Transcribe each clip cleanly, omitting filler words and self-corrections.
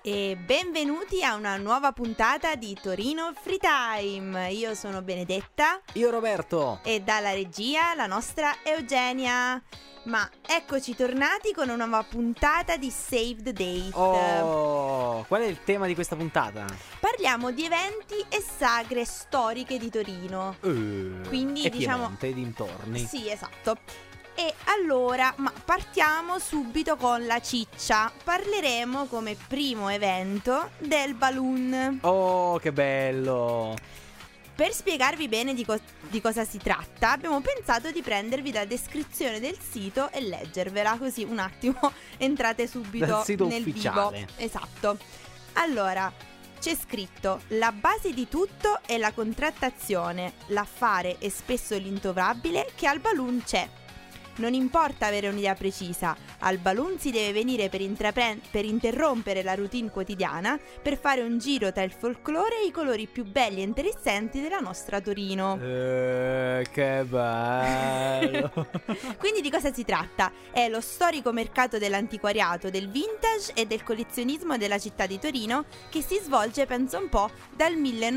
E benvenuti a una nuova puntata di Torino Free Time. Io sono Benedetta. Io Roberto. E dalla regia la nostra Eugenia. Ma eccoci tornati con una nuova puntata di Save the Date. Oh, qual è il tema di questa puntata? Parliamo di eventi e sagre storiche di Torino. Quindi e diciamo Piemonte e dintorni. Sì, esatto. E allora, partiamo subito con la ciccia. Parleremo come primo evento del balloon. Oh, che bello! Per spiegarvi bene di cosa si tratta, abbiamo pensato di prendervi la descrizione del sito e leggervela, così un attimo entrate subito dal sito nel ufficiale. vivo. Esatto. Allora, c'è scritto: la base di tutto è la contrattazione, l'affare e spesso l'intovrabile che al balloon c'è. Non importa avere un'idea precisa, al balloon si deve venire per interrompere la routine quotidiana, per fare un giro tra il folklore e i colori più belli e interessanti della nostra Torino. Che bello! Quindi di cosa si tratta? È lo storico mercato dell'antiquariato, del vintage e del collezionismo della città di Torino, che si svolge, penso un po', dal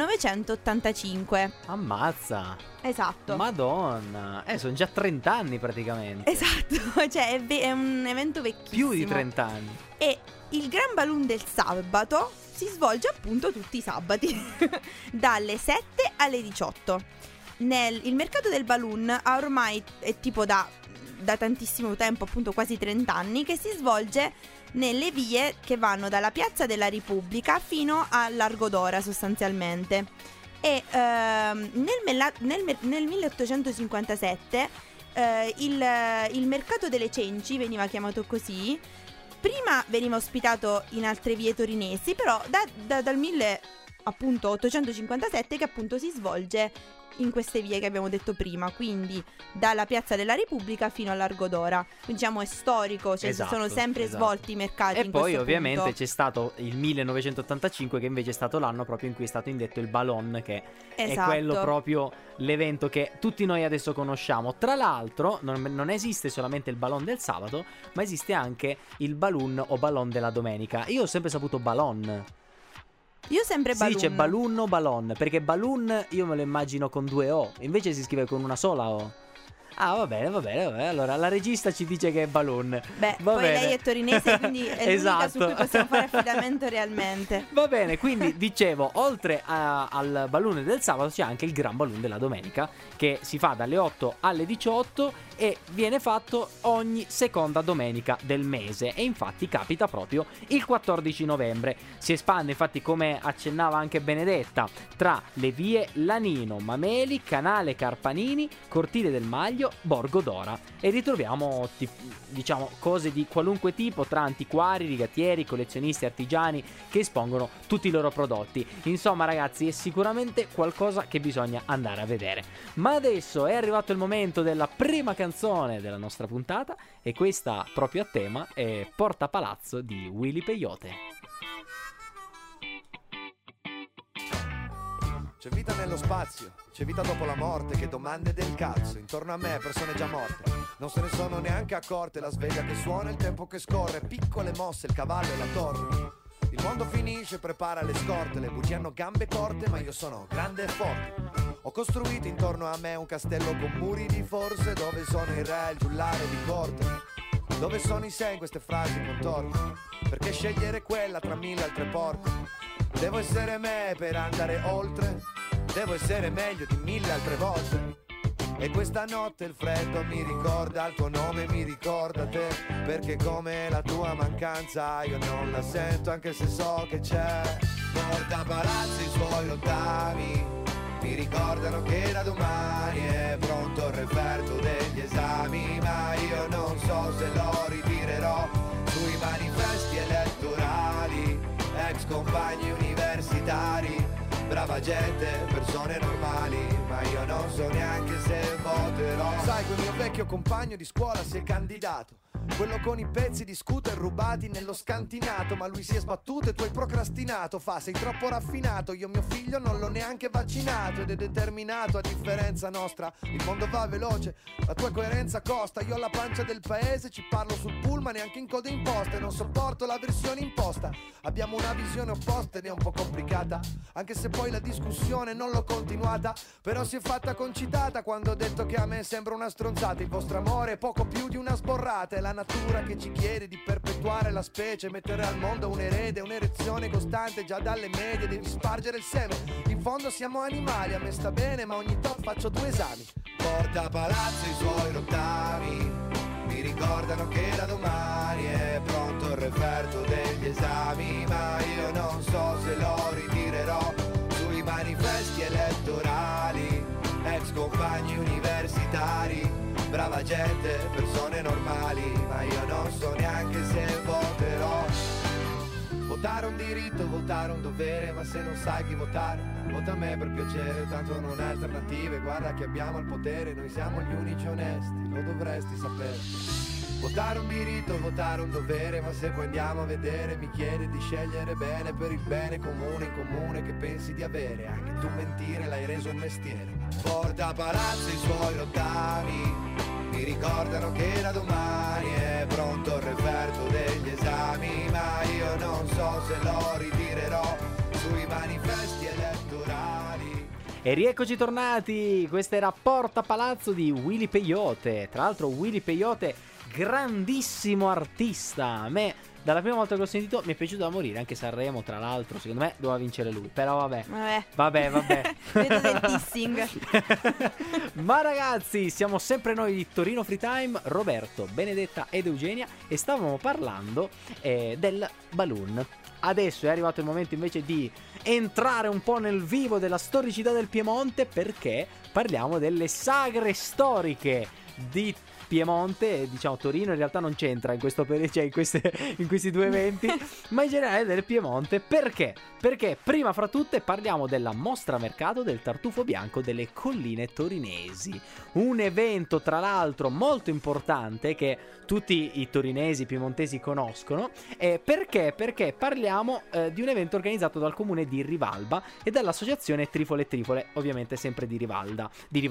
1985. Ammazza! Esatto. Madonna! Sono già 30 anni praticamente. Esatto, cioè è un evento vecchissimo. Più di 30 anni. E il Gran Balloon del sabato si svolge appunto tutti i sabati, dalle 7 alle 18. Il mercato del balloon ormai è tipo da tantissimo tempo, appunto quasi 30 anni, che si svolge nelle vie che vanno dalla Piazza della Repubblica fino a Largo d'Ora sostanzialmente. E nel 1857 il mercato delle cenci veniva chiamato così. Prima veniva ospitato in altre vie torinesi, però dal 1857 che appunto si svolge in queste vie che abbiamo detto prima, quindi dalla Piazza della Repubblica fino a Largo d'Ora. Diciamo è storico, cioè esatto, si sono sempre svolti i mercati. E in poi questo ovviamente punto. c'è stato il 1985 che invece è stato l'anno proprio in cui è stato indetto il Ballon, che è quello proprio l'evento che tutti noi adesso conosciamo. Tra l'altro non esiste solamente il Ballon del sabato, ma esiste anche il Balloon o Ballon della domenica. Io ho sempre saputo Ballon. Io sempre balloon. Sì, c'è balloon o ballon, perché balloon io me lo immagino con 2 O, invece si scrive con una sola O. Ah, va bene. Allora, la regista ci dice che è balloon. Beh, va poi bene. Lei è torinese, quindi è l'unica su cui possiamo fare affidamento realmente. Va bene, quindi dicevo, oltre al balloon del sabato c'è anche il Gran Balloon della domenica, che si fa dalle 8 alle 18 e viene fatto ogni seconda domenica del mese. E infatti capita proprio il 14 novembre. Si espande, infatti, come accennava anche Benedetta, tra le vie Lanino, Mameli, Canale Carpanini, Cortile del Maglio, Borgo d'Ora, e ritroviamo diciamo cose di qualunque tipo, tra antiquari, rigattieri, collezionisti, artigiani che espongono tutti i loro prodotti. Insomma ragazzi, è sicuramente qualcosa che bisogna andare a vedere. Ma adesso è arrivato il momento della prima canzone della nostra puntata, e questa proprio a tema è Porta Palazzo di Willy Peyote. C'è vita nello spazio, c'è vita dopo la morte, che domande del cazzo, intorno a me persone già morte, non se ne sono neanche accorte, la sveglia che suona, il tempo che scorre, piccole mosse, il cavallo e la torre. Il mondo finisce, prepara le scorte, le bugie hanno gambe corte, ma io sono grande e forte. Ho costruito intorno a me un castello con muri di forze, dove sono il re, il giullare di corte, dove sono i sei in queste frasi contorte, perché scegliere quella tra mille altre porte. Devo essere me per andare oltre, devo essere meglio di mille altre volte. E questa notte il freddo mi ricorda il tuo nome, mi ricorda te, perché come la tua mancanza io non la sento, anche se so che c'è. Porta palazzi i suoi ottavi, mi ricordano che da domani è pronto il referto degli esami, ma io non so se lo ritirerò sui manifesti elettorali, ex compagni universitari, brava gente, persone normali, ma io non so neanche se voterò. Sai, quel mio vecchio compagno di scuola si è candidato, quello con i pezzi di scooter rubati nello scantinato. Ma lui si è sbattuto e tu hai procrastinato. Fa, sei troppo raffinato, io mio figlio non l'ho neanche vaccinato. Ed è determinato a differenza nostra, il mondo va veloce, la tua coerenza costa. Io ho la pancia del paese, ci parlo sul pullman e anche in coda imposta. E non sopporto la versione imposta. Abbiamo una visione opposta ed è un po' complicata, anche se poi la discussione non l'ho continuata. Però si è fatta concitata quando ho detto che a me sembra una stronzata. Il vostro amore è poco più di una sborrata. È la natura che ci chiede di perpetuare la specie, mettere al mondo un erede, un'erezione costante già dalle medie. Devi spargere il seme, in fondo siamo animali. A me sta bene ma ogni tot faccio 2 esami. Porta palazzo i suoi rottami, mi ricordano che da domani è pronto il referto degli esami. Ma io non so se lo ritirerò sui manifesti elettorali. Ex compagni universitari, brava gente, persone normali. Ma io non so neanche se voterò. Votare un diritto, votare un dovere. Ma se non sai chi votare, vota me per piacere. Tanto non hai alternative, guarda che abbiamo il potere. Noi siamo gli unici onesti, lo dovresti sapere. Votare un diritto, votare un dovere. Ma se poi andiamo a vedere, mi chiede di scegliere bene per il bene comune in comune che pensi di avere. Anche tu mentire l'hai reso un mestiere. Porta a palazzo i suoi rottami, mi ricordano che da domani è pronto il referto degli esami. Ma io non so se lo ritirerò sui manifesti elettorali. E rieccoci tornati, questa era Porta Palazzo di Willy Peyote. Tra l'altro Willy Peyote, grandissimo artista. A me dalla prima volta che l'ho sentito mi è piaciuto da morire. Anche Sanremo, tra l'altro, secondo me doveva vincere lui. Però vabbè. Vedo del dissing. Ma ragazzi, siamo sempre noi di Torino Free Time, Roberto, Benedetta ed Eugenia, e stavamo parlando del balloon. Adesso è arrivato il momento invece di entrare un po' nel vivo della storicità del Piemonte, perché parliamo delle sagre storiche di Piemonte. Diciamo Torino in realtà non c'entra in questo cioè in questi 2 eventi, ma in generale del Piemonte. Perché? Perché prima fra tutte parliamo della mostra mercato del tartufo bianco delle colline torinesi, un evento tra l'altro molto importante che tutti i torinesi, i piemontesi conoscono. Perché? Perché parliamo di un evento organizzato dal comune di Rivalba e dall'associazione Trifole e Trifole, ovviamente sempre di Rivalba.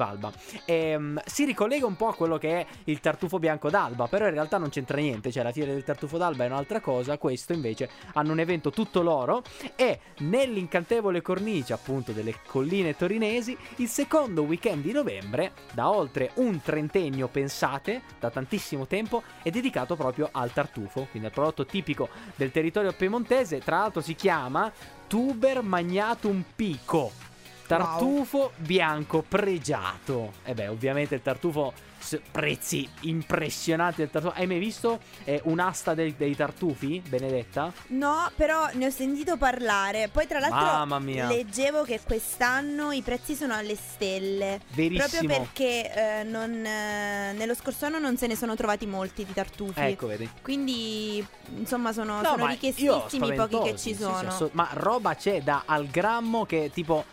Si ricollega un po' a quello che è il tartufo bianco d'Alba, però in realtà non c'entra niente, cioè la fiera del tartufo d'Alba è un'altra cosa. Questo invece hanno un evento tutto loro, e nell'incantevole cornice appunto delle colline torinesi il secondo weekend di novembre, da oltre un trentennio, pensate, da tantissimo tempo, è dedicato proprio al tartufo, quindi al prodotto tipico del territorio piemontese. Tra l'altro si chiama Tuber Magnatum Pico, tartufo bianco pregiato. E beh, ovviamente il tartufo, prezzi impressionanti del tartufo. Hai mai visto un'asta dei tartufi, Benedetta? No, però ne ho sentito parlare. Poi tra l'altro Mamma mia, leggevo che quest'anno i prezzi sono alle stelle. verissimo. Proprio perché nello scorso anno non se ne sono trovati molti di tartufi. Ecco, vedi. Quindi insomma sono Ma richiestissimi i pochi che ci sì, sono. ma roba c'è da al grammo che tipo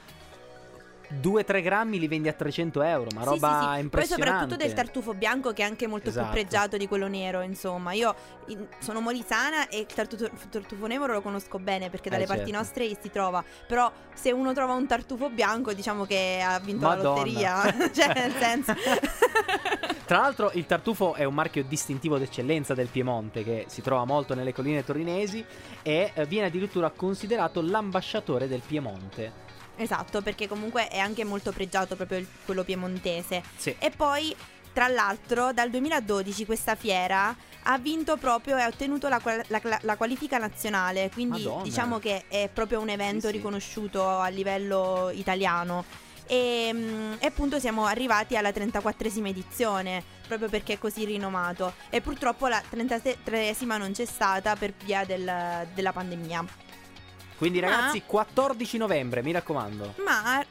2-3 grammi li vendi a 300 euro, ma roba sì. impressionante. Poi soprattutto del tartufo bianco, che è anche molto Esatto. più pregiato di quello nero. Insomma, io sono molisana e il tartufo nero lo conosco bene perché dalle parti certo. nostre si trova. Però se uno trova un tartufo bianco, diciamo che ha vinto Madonna. la lotteria. Cioè, nel senso. Tra l'altro il tartufo è un marchio distintivo d'eccellenza del Piemonte, che si trova molto nelle colline torinesi, e viene addirittura considerato l'ambasciatore del Piemonte. Esatto, perché comunque è anche molto pregiato proprio quello piemontese. Sì. E poi, tra l'altro, dal 2012 questa fiera ha vinto proprio e ha ottenuto la qualifica nazionale. Quindi Madonna. diciamo che è proprio un evento Sì. riconosciuto a livello italiano. E appunto siamo arrivati alla 34esima edizione, proprio perché è così rinomato. E purtroppo la 33esima non c'è stata per via della pandemia. Quindi ragazzi, 14 novembre, mi raccomando. Ma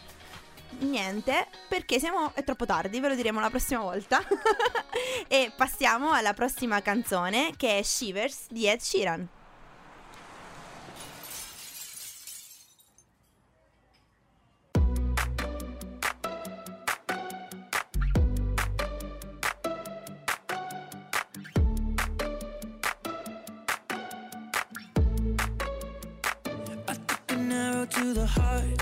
niente, perché è troppo tardi, ve lo diremo la prossima volta. E passiamo alla prossima canzone, che è Shivers di Ed Sheeran. arrow to the heart.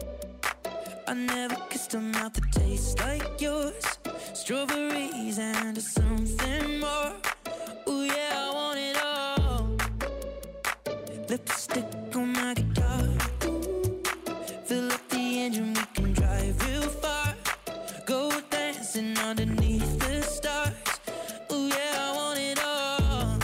I never kissed a mouth that tastes like yours. Strawberries and something more. Ooh yeah, I want it all. Lipstick on my guitar. Fill up the engine, we can drive real far. Go dancing underneath the stars. Ooh yeah, I want it all.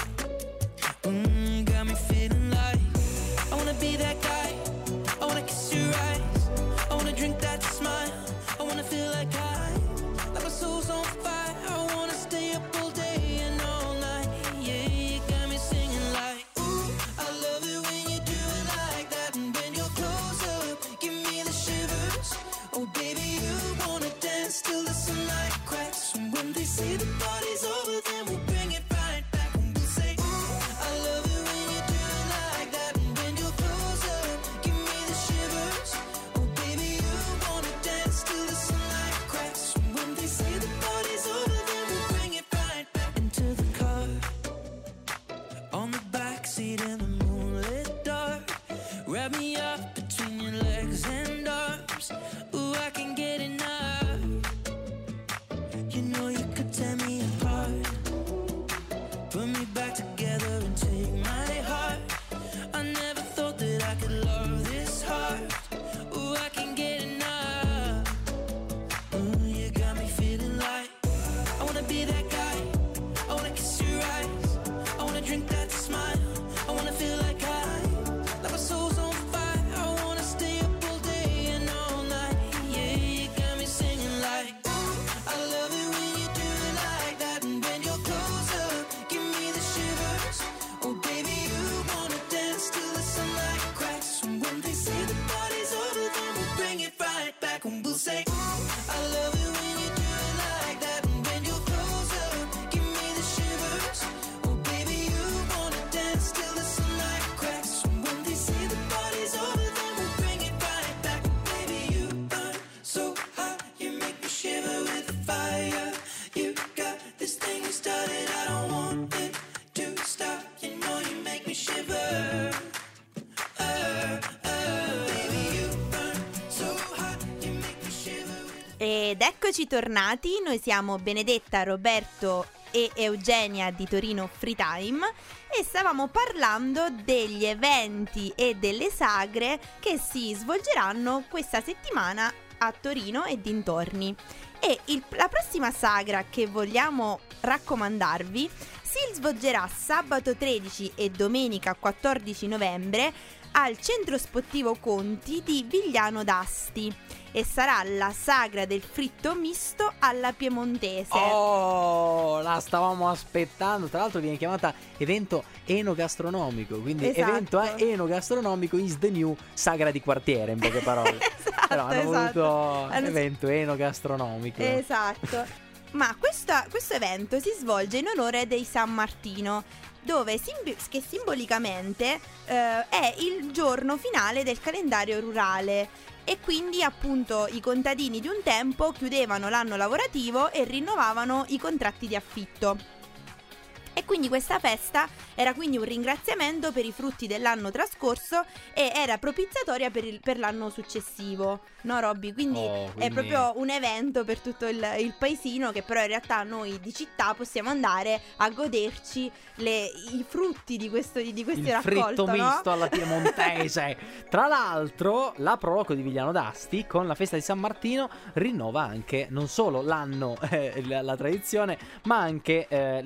Got me feeling like I wanna be that guy. I wanna kiss your eyes. I wanna drink that smile. I wanna feel like my soul's on fire. I wanna stay up all day and all night. Yeah, you got me singing like, ooh, I love it when you do it like that. And when you're close up, give me the shivers. Oh baby, you wanna dance till the sunlight cracks. And when they say the party's over, then we'll bring it right back. And we'll say, ooh, I love it when you do it like that. And when you're close up, give me the shivers. Oh baby, you wanna dance till the sunlight cracks. And when they say the party's over, then we'll bring it right back into the car. On the backseat in the moonlit dark. Wrap me up between your legs and arms. Ooh, I can get enough. You know you could tear me apart. Put me back together and take my heart. I never thought that I could love this hard. Ooh, I can get enough. Ooh, you got me feeling like I wanna be that guy. I wanna kiss your eyes. I wanna drink that smile. I wanna feel like my soul's on fire. I wanna stay up all day and all night. Yeah, you got me singing like, ooh, I love it when you do it like that. And when you're close up, give me the shivers. Oh baby, you wanna dance till the sunlight cracks. And when they say the party's over, then we'll bring it right back. And we'll say, ooh, I love it when you do it like that. And when you're close up, give me the shivers. Oh baby, you wanna dance till the sunlight cracks. And when they say the party's over, then we'll bring it right back. Baby, you burn so hot, you make me shiver with the fire. You got this thing you started, I don't want it to stop. You know you make me shiver. Baby, you burn so hot, you make me shiver. Ed eccoci tornati, noi siamo Benedetta, Roberto e Eugenia di Torino Free Time e stavamo parlando degli eventi e delle sagre che si svolgeranno questa settimana a Torino e dintorni. E la prossima sagra che vogliamo raccomandarvi si svolgerà sabato 13 e domenica 14 novembre al Centro Sportivo Conti di Vigliano d'Asti e sarà la sagra del fritto misto alla piemontese. Oh, la stavamo aspettando. Tra l'altro viene chiamata evento enogastronomico, quindi Esatto. evento enogastronomico is the new sagra di quartiere, in poche parole. Esatto, Però hanno voluto Hanno- evento enogastronomico. Esatto. Ma questo evento si svolge in onore dei San Martino, dove che simbolicamente è il giorno finale del calendario rurale e quindi appunto i contadini di un tempo chiudevano l'anno lavorativo e rinnovavano i contratti di affitto. E quindi questa festa era quindi un ringraziamento per i frutti dell'anno trascorso e era propiziatoria per l'anno successivo, no Robby? Quindi è proprio un evento per tutto il paesino, che però in realtà noi di città possiamo andare a goderci i frutti di questo raccolto, fritto no? misto alla piemontese. Tra l'altro la Proloco di Vigliano d'Asti con la festa di San Martino rinnova anche non solo l'anno, la tradizione, ma anche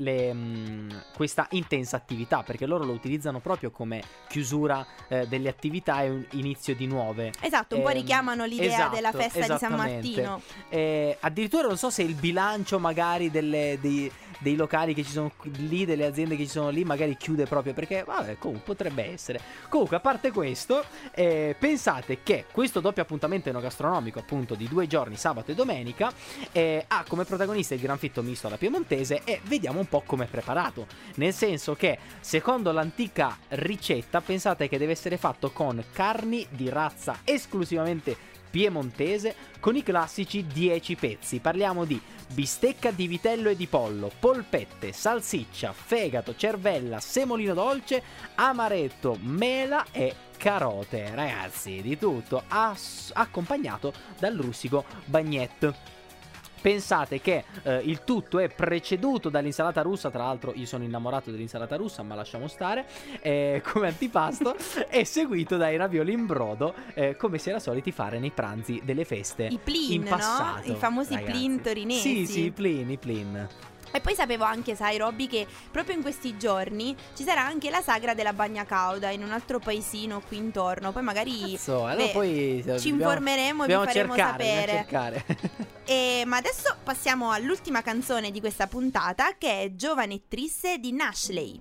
questa intensa attività, perché loro lo utilizzano proprio come chiusura delle attività e inizio di nuove. Esatto, un po' richiamano l'idea della festa di San Martino. Addirittura non so se il bilancio magari dei locali che ci sono lì, delle aziende che ci sono lì, magari chiude proprio perché, vabbè, comunque potrebbe essere. Comunque, a parte questo, pensate che questo doppio appuntamento enogastronomico, appunto di 2 giorni, sabato e domenica, ha come protagonista il gran fritto misto alla piemontese e vediamo un po' come è preparato. Nel senso che, secondo l'antica ricetta, pensate che deve essere fatto con carni di razza esclusivamente piemontese con i classici 10 pezzi. Parliamo di bistecca di vitello e di pollo, polpette, salsiccia, fegato, cervella, semolino dolce, amaretto, mela e carote. Ragazzi, di tutto, accompagnato dal rustico bagnette. Pensate che il tutto è preceduto dall'insalata russa. Tra l'altro io sono innamorato dell'insalata russa, ma lasciamo stare, come antipasto. E seguito dai ravioli in brodo, come si era soliti fare nei pranzi delle feste i plin, in passato, no? I famosi ragazzi. plin torinesi. Sì, i plin. E poi sapevo anche, sai Robby, che proprio in questi giorni ci sarà anche la sagra della bagna cauda in un altro paesino qui intorno. Poi magari allora poi ci informeremo e vi faremo sapere. Ma adesso passiamo all'ultima canzone di questa puntata, che è Giovane e Triste di Nashley.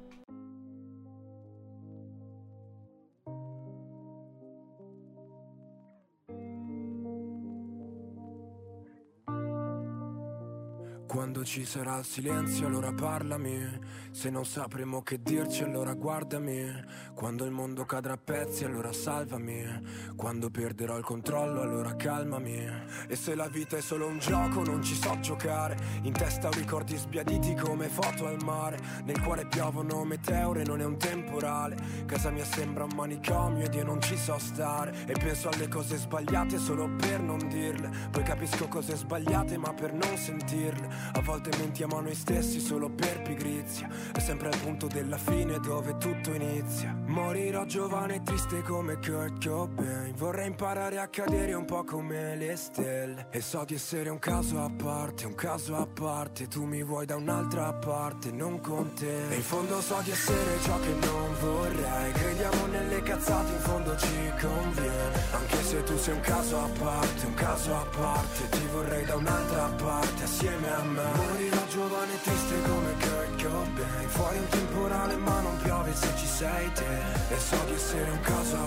Quando ci sarà il silenzio allora parlami, se non sapremo che dirci allora guardami, quando il mondo cadrà a pezzi allora salvami, quando perderò il controllo allora calmami. E se la vita è solo un gioco non ci so giocare, in testa ho ricordi sbiaditi come foto al mare, nel cuore piovono meteore, non è un temporale, casa mia sembra un manicomio ed io non ci so stare, e penso alle cose sbagliate solo per non dirle, poi capisco cose sbagliate ma per non sentirle. A volte mentiamo a noi stessi solo per pigrizia, è sempre al punto della fine dove tutto inizia. Morirò giovane e triste come Kurt Cobain, vorrei imparare a cadere un po' come le stelle, e so di essere un caso a parte, tu mi vuoi da un'altra parte, non con te. E in fondo so di essere ciò che non vorrei, crediamo nelle cazzate, in fondo ci conviene, anche se tu sei un caso a parte, ti vorrei da un'altra parte assieme a me. Morirò giovane e triste come Kurt Cobain, fuori un temporale ma non piove se ci sei te, e so di essere un caso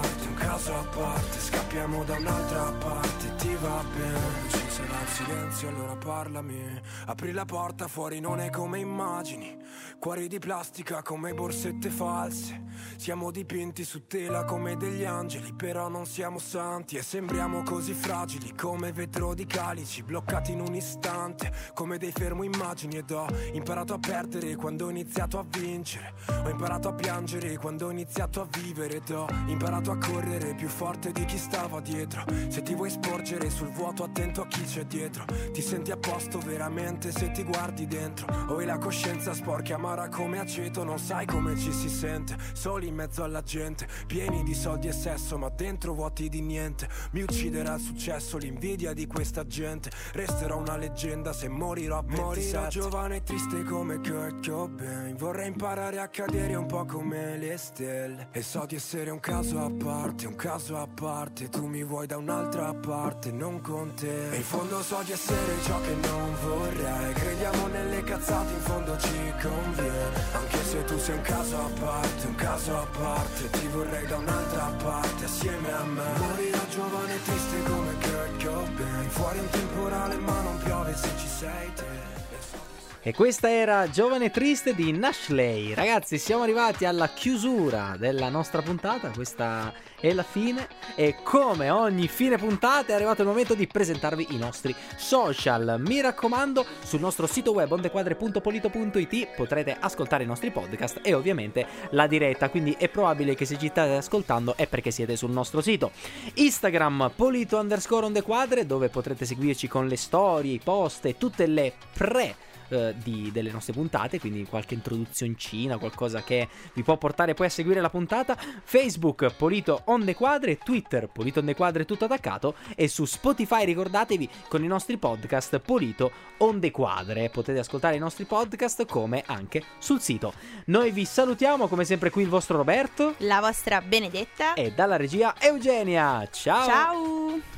a parte, scappiamo da un'altra parte, ti va bene. Ci sarà il silenzio allora parlami, apri la porta, fuori non è come immagini, cuori di plastica come borsette false, siamo dipinti su tela come degli angeli, però non siamo santi e sembriamo così fragili come vetro di calici, bloccati in un istante come dei fermo immagini. Ed ho imparato a perdere quando ho iniziato a vincere, ho imparato a piangere quando ho iniziato a vivere, ed ho imparato a correre più forte di chi stava dietro. Se ti vuoi sporgere sul vuoto attento a chi c'è dietro, ti senti a posto veramente se ti guardi dentro, o hai la coscienza sporca e amara come aceto, non sai come ci si sente soli in mezzo alla gente, pieni di soldi e sesso ma dentro vuoti di niente. Mi ucciderà il successo, l'invidia di questa gente, resterò una leggenda se morirò a 27. Morirò giovane e triste come Kurt Cobain, vorrei imparare a cadere un po' come le stelle, e so di essere un caso a parte, tu mi vuoi da un'altra parte, non con te. E in fondo so di essere ciò che non vorrei, crediamo nelle cazzate, in fondo ci conviene, anche se tu sei un caso a parte, ti vorrei da un'altra parte assieme a me. Morirò giovane e triste come Kurt Cobain, fuori un temporale ma non piove se ci sei te. E questa era Giovane e Triste di Nashley. Ragazzi, siamo arrivati alla chiusura della nostra puntata, questa è la fine, e come ogni fine puntata è arrivato il momento di presentarvi i nostri social. Mi raccomando, sul nostro sito web ondequadre.polito.it potrete ascoltare i nostri podcast e ovviamente la diretta, quindi è probabile che se ci state ascoltando è perché siete sul nostro sito. Instagram Polito_ondequadre, dove potrete seguirci con le storie, i post e tutte le delle nostre puntate, quindi qualche introduzioncina, qualcosa che vi può portare poi a seguire la puntata. Facebook Polito Onde Quadre, Twitter Polito Onde Quadre tutto attaccato, e su Spotify ricordatevi con i nostri podcast Polito Onde Quadre, potete ascoltare i nostri podcast come anche sul sito. Noi vi salutiamo, come sempre qui il vostro Roberto, la vostra Benedetta e dalla regia Eugenia. Ciao. Ciao.